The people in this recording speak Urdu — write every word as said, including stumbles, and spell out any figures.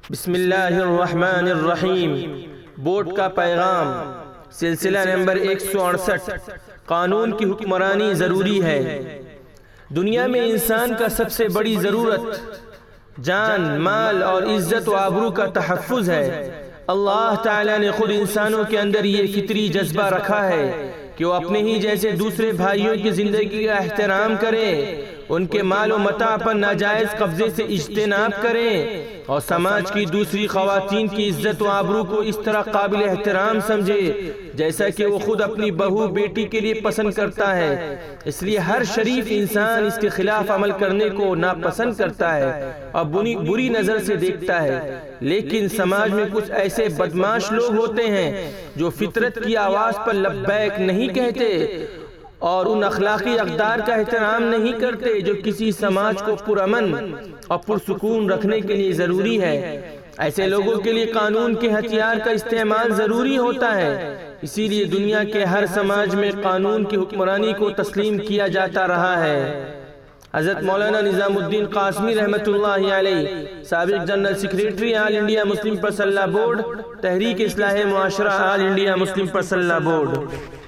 بسم اللہ الرحمن الرحیم۔ بورڈ کا پیغام، سلسلہ نمبر ایک سو اڑسٹھ۔ قانون کی حکمرانی ضروری ہے۔ دنیا میں انسان کا سب سے بڑی ضرورت جان، مال اور عزت و آبرو کا تحفظ ہے۔ اللہ تعالیٰ نے خود انسانوں کے اندر یہ فطری جذبہ رکھا ہے کہ وہ اپنے ہی جیسے دوسرے بھائیوں کی زندگی کا احترام کریں، ان کے مال و متاع پر ناجائز قبضے سے اجتناب کریں اور سماج کی دوسری خواتین کی عزت و آبرو کو اس طرح قابل احترام سمجھے جیسا کہ وہ خود اپنی بہو بیٹی کے لیے پسند کرتا ہے۔ اس لیے ہر شریف انسان اس کے خلاف عمل کرنے کو ناپسند کرتا ہے اور بری نظر سے دیکھتا ہے، لیکن سماج میں کچھ ایسے بدمعاش لوگ ہوتے ہیں جو فطرت کی آواز پر لبیک نہیں کہتے اور ان اخلاقی اقدار کا احترام نہیں کرتے جو کسی سماج کو پرامن اور پرسکون رکھنے کے لیے ضروری ہے۔ ایسے لوگوں کے لیے قانون کے ہتھیار کا استعمال ضروری ہوتا ہے۔ اسی لیے دنیا کے ہر سماج میں قانون کی حکمرانی کو تسلیم کیا جاتا رہا ہے۔ حضرت مولانا نظام الدین قاسمی رحمۃ اللہ علیہ، سابق general secretary all India Muslim personal law board, تحریک اصلاح معاشرہ all India Muslim personal law board.